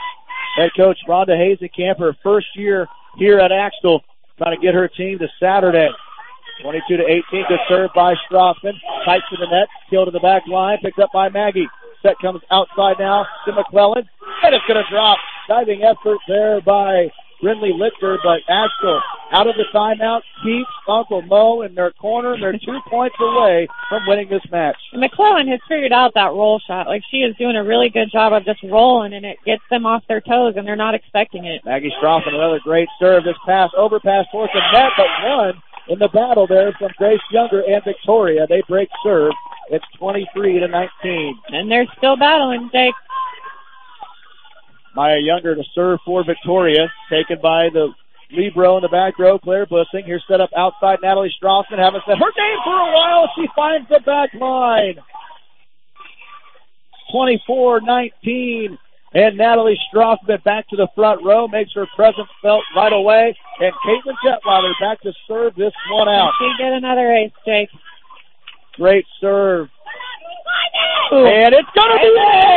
Head coach Rhonda Hazekamp, her first year here at Axtell, trying to get her team to Saturday. twenty-two to eighteen, good serve by Straussman. Tight to the net, killed to the back line, picked up by Maggie. Set comes outside now to McClellan, and it's going to drop. Diving effort there by Brindley Lichter, but Axtell out of the timeout keeps Uncle Mo in their corner, and they're two points away from winning this match. McClellan has figured out that roll shot. Like, she is doing a really good job of just rolling, and it gets them off their toes, and they're not expecting it. Maggie Straussman, another great serve. This pass, overpass towards the net, but one in the battle there from Grace Younger and Victoria. They break serve. It's twenty-three to nineteen. And they're still battling, Jake. Maya Younger to serve for Victoria. Taken by the libero in the back row, Claire Bussing. Here set up outside Natalie Straussman. Haven't said her name for a while. She finds the back line. twenty-four nineteen. And Natalie Straussman back to the front row. Makes her presence felt right away. And Caitlin Detweiler back to serve this one out. She get another ace, Jake. Great serve. Ooh. And it's going to be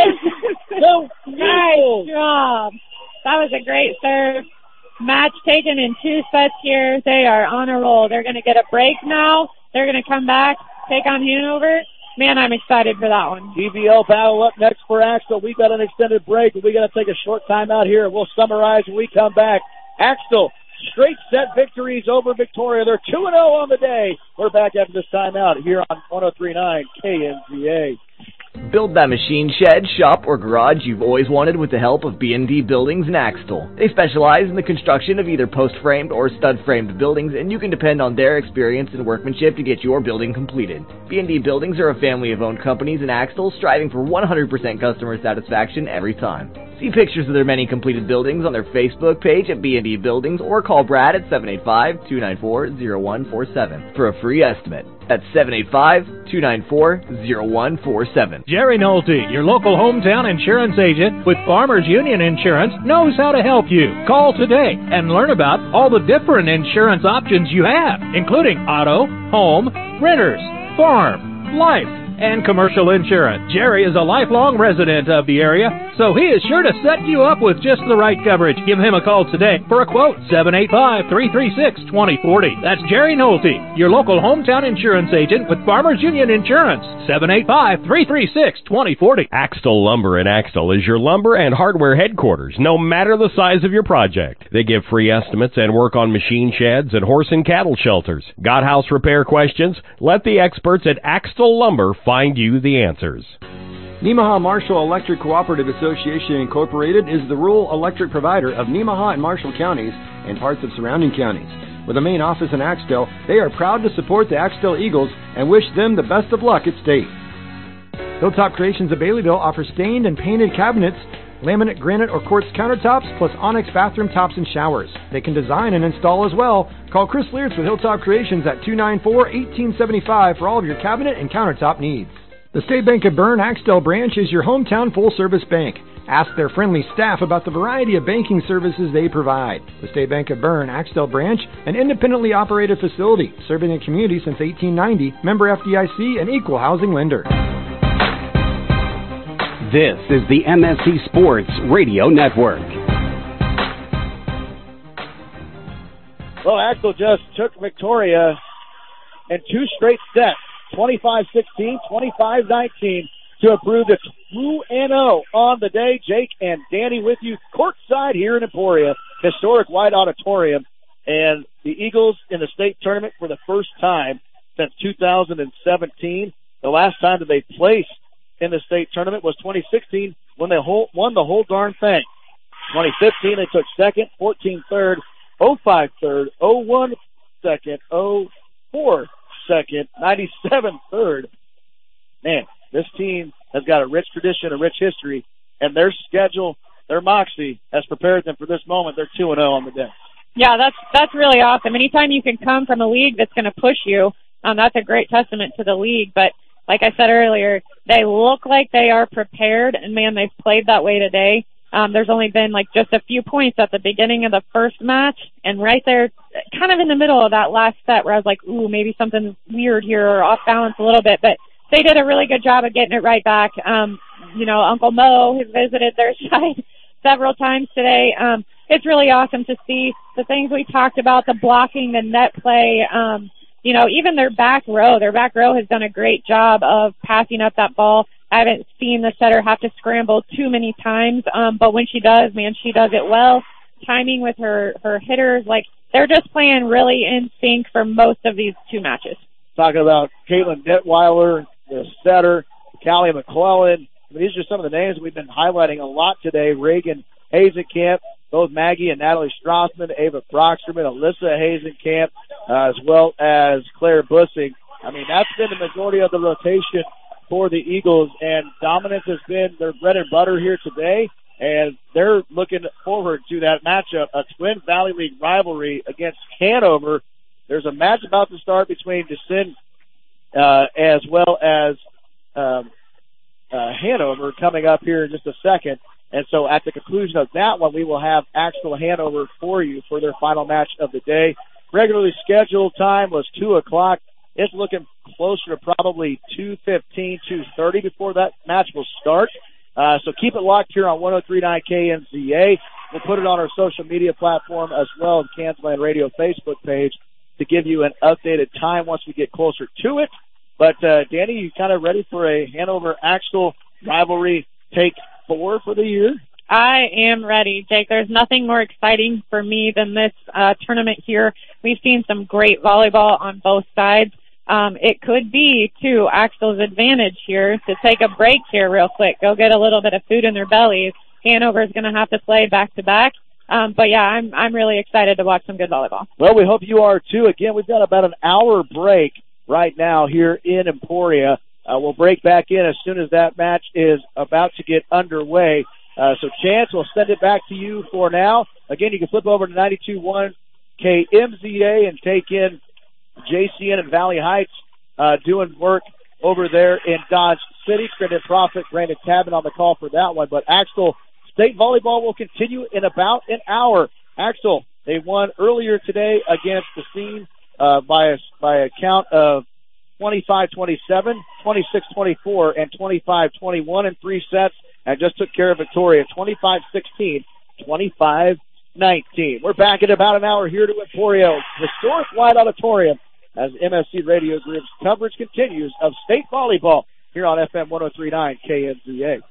ace! No, nice job. That was a great serve. Match taken in two sets here. They are on a roll. They're going to get a break now. They're going to come back, take on Hanover. Man, I'm excited for that one. D V L battle up next for Axtell. We've got an extended break, but we got to take a short time out here. We'll summarize when we come back. Axtell, straight set victories over Victoria. They're two and oh on the day. We're back after this timeout here on one oh three point nine K N Z A. Build that machine shed, shop, or garage you've always wanted with the help of B and D Buildings in Axtell. They specialize in the construction of either post-framed or stud-framed buildings, and you can depend on their experience and workmanship to get your building completed. B and D Buildings are a family of owned companies in Axtell, striving for one hundred percent customer satisfaction every time. See pictures of their many completed buildings on their Facebook page at B and D Buildings, or call Brad at seven eight five, two nine four, zero one four seven for a free estimate. That's seven eight five, two nine four, zero one four seven. Jerry Nolte, your local hometown insurance agent with Farmers Union Insurance, knows how to help you. Call today and learn about all the different insurance options you have, including auto, home, renters, farm, life, and commercial insurance. Jerry is a lifelong resident of the area, so he is sure to set you up with just the right coverage. Give him a call today for a quote, seven eight five, three three six, two zero four zero. That's Jerry Nolte, your local hometown insurance agent with Farmers Union Insurance, seven eight five, three three six, two zero four zero. Axtell Lumber in Axtell is your lumber and hardware headquarters, no matter the size of your project. They give free estimates and work on machine sheds and horse and cattle shelters. Got house repair questions? Let the experts at Axtell Lumber find you the answers. Nemaha Marshall Electric Cooperative Association Incorporated is the rural electric provider of Nemaha and Marshall counties and parts of surrounding counties. With a main office in Axtell, they are proud to support the Axtell Eagles and wish them the best of luck at state. Hilltop Creations of Baileyville offers stained and painted cabinets, laminate, granite, or quartz countertops, plus onyx bathroom tops and showers. They can design and install as well. Call Chris Leartz with Hilltop Creations at two nine four, one eight seven five for all of your cabinet and countertop needs. The State Bank of Berne Axtell branch is your hometown full-service bank. Ask their friendly staff about the variety of banking services they provide. The State Bank of Berne Axtell branch, an independently operated facility, serving the community since eighteen ninety, member F D I C, and equal housing lender. This is the M S C Sports Radio Network. Well, Axtell just took Victoria in two straight sets, twenty-five sixteen, twenty-five nineteen, to improve to two and oh on the day. Jake and Danny with you courtside here in Emporia, historic White Auditorium. And the Eagles in the state tournament for the first time since two thousand seventeen. The last time that they placed in the state tournament was twenty sixteen when they whole, won the whole darn thing. twenty fifteen they took second, fourteen third, oh five third, oh one second, oh four second, ninety-seven third. Man, this team has got a rich tradition, a rich history, and their schedule, their moxie has prepared them for this moment. They're two and oh on the day. Yeah, that's that's really awesome. Anytime you can come from a league that's going to push you, um, that's a great testament to the league. But like I said earlier, they look like they are prepared, and, man, they've played that way today. Um, there's only been, like, just a few points at the beginning of the first match, and right there, kind of in the middle of that last set where I was like, ooh, maybe something weird here or off balance a little bit. But they did a really good job of getting it right back. Um, you know, Uncle Mo has visited their side several times today. Um, it's really awesome to see the things we talked about, the blocking, the net play, um, you know, even their back row. Their back row has done a great job of passing up that ball. I haven't seen the setter have to scramble too many times, um, but when she does, man, she does it well. Timing with her, her hitters, like, they're just playing really in sync for most of these two matches. Talking about Caitlin Detweiler, the setter, Callie McClellan. I mean, these are some of the names we've been highlighting a lot today. Reagan Hazenkamp, both Maggie and Natalie Strassman, Ava Brocksterman, Alyssa Hazenkamp, uh, as well as Claire Bussing. I mean, that's been the majority of the rotation for the Eagles, and dominance has been their bread and butter here today, and they're looking forward to that matchup, a Twin Valley League rivalry against Hanover. There's a match about to start between DeSyn uh, as well as um, uh, Hanover coming up here in just a second. And so at the conclusion of that one, we will have Axtell Hanover for you for their final match of the day. Regularly scheduled time was two o'clock. It's looking closer to probably two fifteen, two thirty before that match will start. Uh, so keep it locked here on one oh three point nine K N Z A. We'll put it on our social media platform as well as Kansas Radio Facebook page to give you an updated time once we get closer to it. But, uh, Danny, you kind of ready for a Hanover-Axtell rivalry take four for the year? I am ready, Jake. There's nothing more exciting for me than this uh, tournament here. We've seen some great volleyball on both sides. Um, it could be to Axtell's advantage here to take a break here real quick, go get a little bit of food in their bellies. Hanover's going to have to play back-to-back. Um, but, yeah, I'm I'm really excited to watch some good volleyball. Well, we hope you are, too. Again, we've got about an hour break right now here in Emporia. Uh, we'll break back in as soon as that match is about to get underway. Uh, so, Chance, we'll send it back to you for now. Again, you can flip over to ninety-two point one K M Z A and take in J C N and Valley Heights uh, doing work over there in Dodge City. Credit Profit, Brandon Tabin on the call for that one. But Axtell State Volleyball will continue in about an hour. Axtell, they won earlier today against the scene uh, by a, by a count of twenty-five twenty-seven, twenty-six twenty-four, and twenty-five twenty-one in three sets, and just took care of Victoria twenty-five sixteen, twenty-five nineteen. We're back in about an hour here to Emporia Historic White Auditorium as M S C Radio Group's coverage continues of state volleyball here on F M one oh three point nine K N Z A.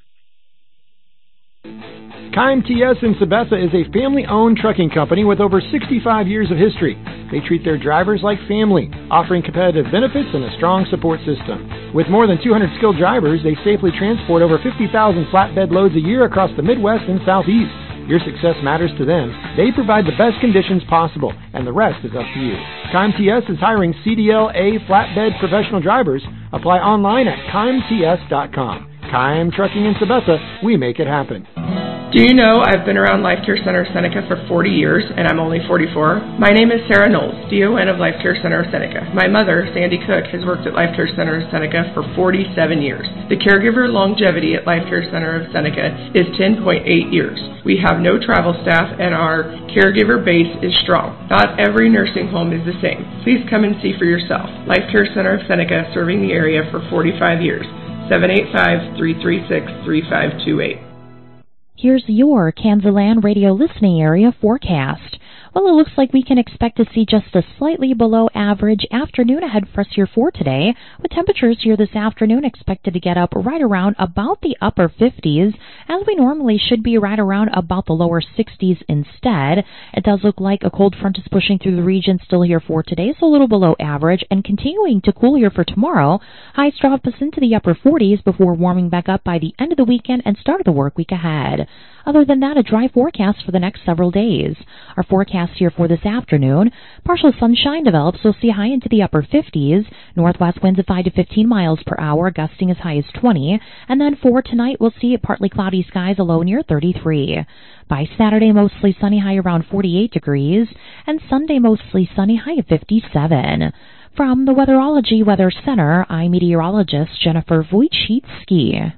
K I M T S in Sabetha is a family-owned trucking company with over sixty-five years of history. They treat their drivers like family, offering competitive benefits and a strong support system. With more than two hundred skilled drivers, they safely transport over fifty thousand flatbed loads a year across the Midwest and Southeast. Your success matters to them. They provide the best conditions possible, and the rest is up to you. K I M T S is hiring C D L A flatbed professional drivers. Apply online at K I M T S dot com. K I M Trucking in Sabetha, we make it happen. Do you know I've been around Life Care Center of Seneca for forty years, and I'm only forty-four? My name is Sarah Knowles, D O N of Life Care Center of Seneca. My mother, Sandy Cook, has worked at Life Care Center of Seneca for forty-seven years. The caregiver longevity at Life Care Center of Seneca is ten point eight years. We have no travel staff, and our caregiver base is strong. Not every nursing home is the same. Please come and see for yourself. Life Care Center of Seneca, serving the area for forty-five years. seven eight five, three three six, three five two eight. Here's your Kansas Radio listening area forecast. Well, it looks like we can expect to see just a slightly below average afternoon ahead for us here for today, with temperatures here this afternoon expected to get up right around about the upper fifties, as we normally should be right around about the lower sixties instead. It does look like a cold front is pushing through the region still here for today, so a little below average, and continuing to cool here for tomorrow. Highs drop us into the upper forties before warming back up by the end of the weekend and start of the work week ahead. Other than that, a dry forecast for the next several days. Our forecast here for this afternoon, partial sunshine develops. We'll see high into the upper fifties. Northwest winds of five to fifteen miles per hour, gusting as high as twenty. And then for tonight, we'll see partly cloudy skies, a low near thirty-three. By Saturday, mostly sunny, high around forty-eight degrees. And Sunday, mostly sunny, high of fifty-seven. From the Weatherology Weather Center, I'm meteorologist Jennifer Wojcicki.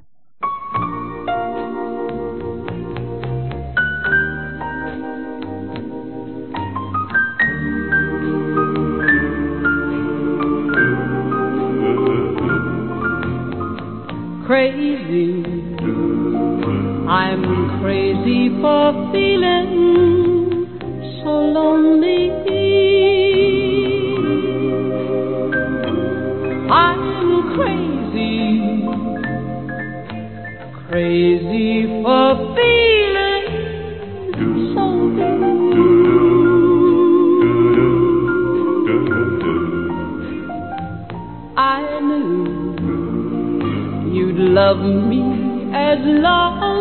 Crazy, I'm crazy for feeling so lonely. I'm crazy, crazy for feeling so blue. I knew you'd love me as long